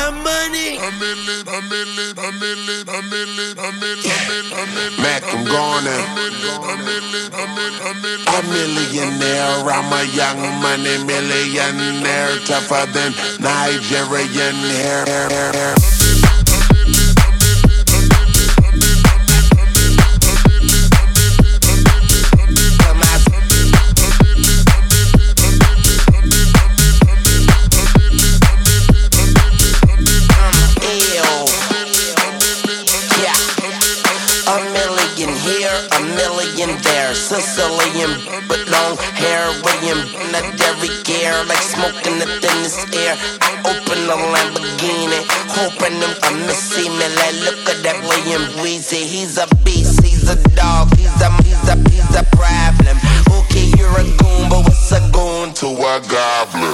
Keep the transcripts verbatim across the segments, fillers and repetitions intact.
my money. Mac, I'm going in. A millionaire, I'm a young money millionaire, tougher than Nigerian hair. A million there, Sicilian, but long hair, William, not every gear, like smoking the thinnest air. I open a Lamborghini, hoping them I miss me. Like, look at that William Weezy, he's a beast, he's a dog, he's a, he's a, he's a problem. Okay, you're a goon, but what's a goon to a goblin?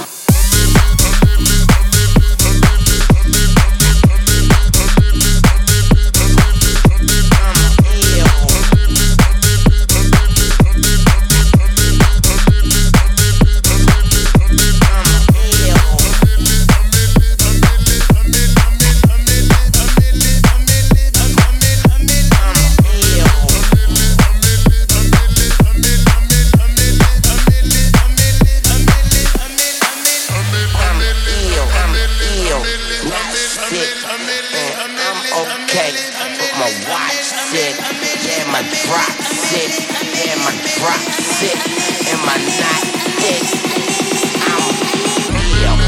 Okay, but my watch sit, yeah, my drop sit, yeah, my drop sit, and my knot dick. I'm real.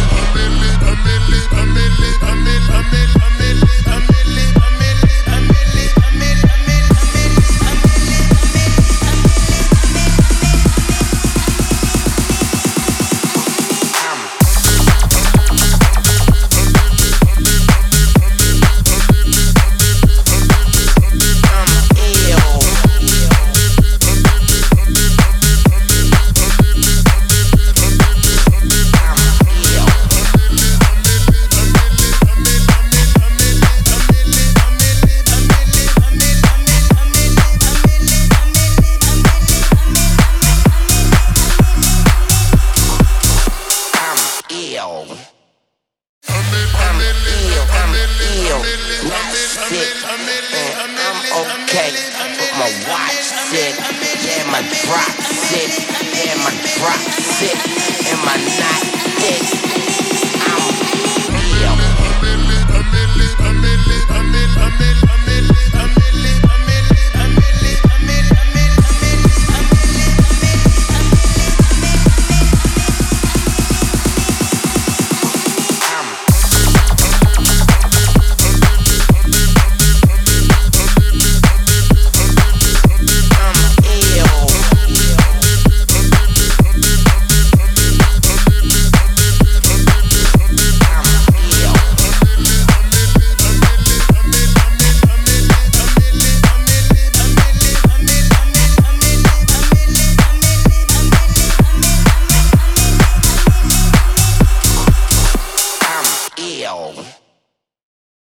Okay, but my watch sit, yeah, my drop sit, yeah, my drop sit, and my knot